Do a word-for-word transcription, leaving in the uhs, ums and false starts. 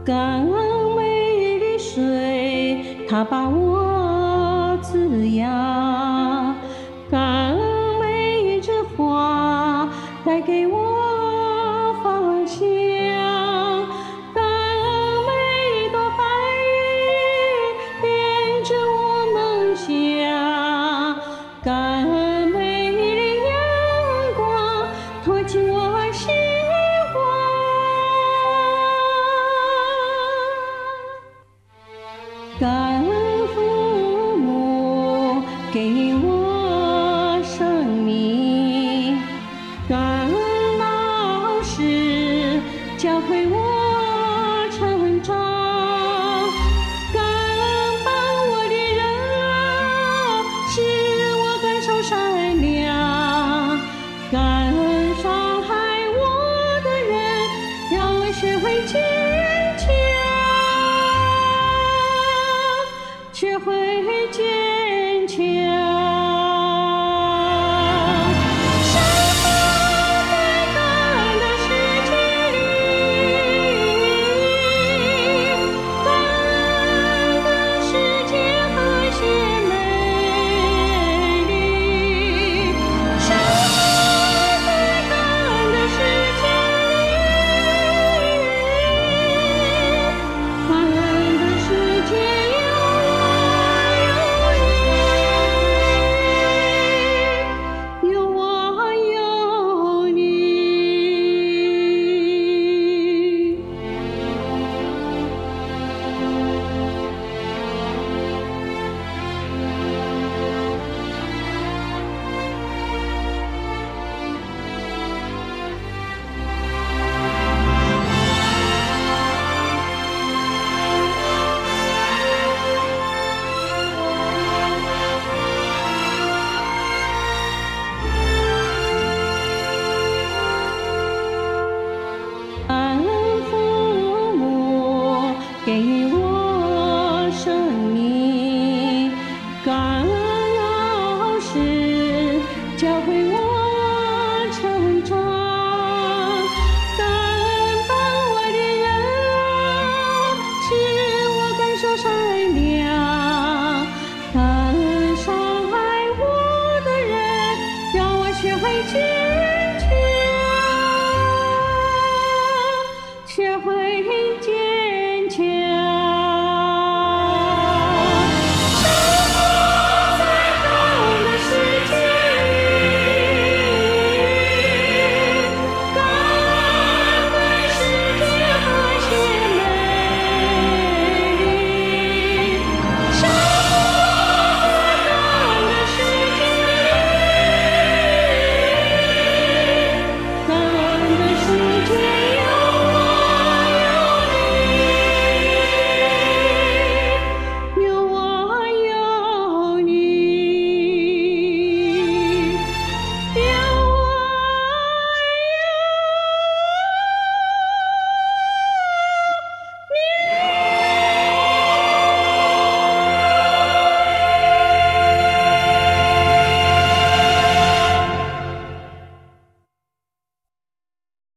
感恩美丽水，它把我滋养；感恩每一枝花，带给我芳香；感恩每一朵白云，编织我梦想；感恩每一缕阳光，托起我希望。感恩父母给我生命，感恩老师教会我成长，感恩帮我的人使我感受善良，感恩伤害我的人让我学会坚强。学会坚强。生活在感恩的世界里，感恩的世界和谐美丽。生活在感恩的世界里，感恩的世界。感恩父母给我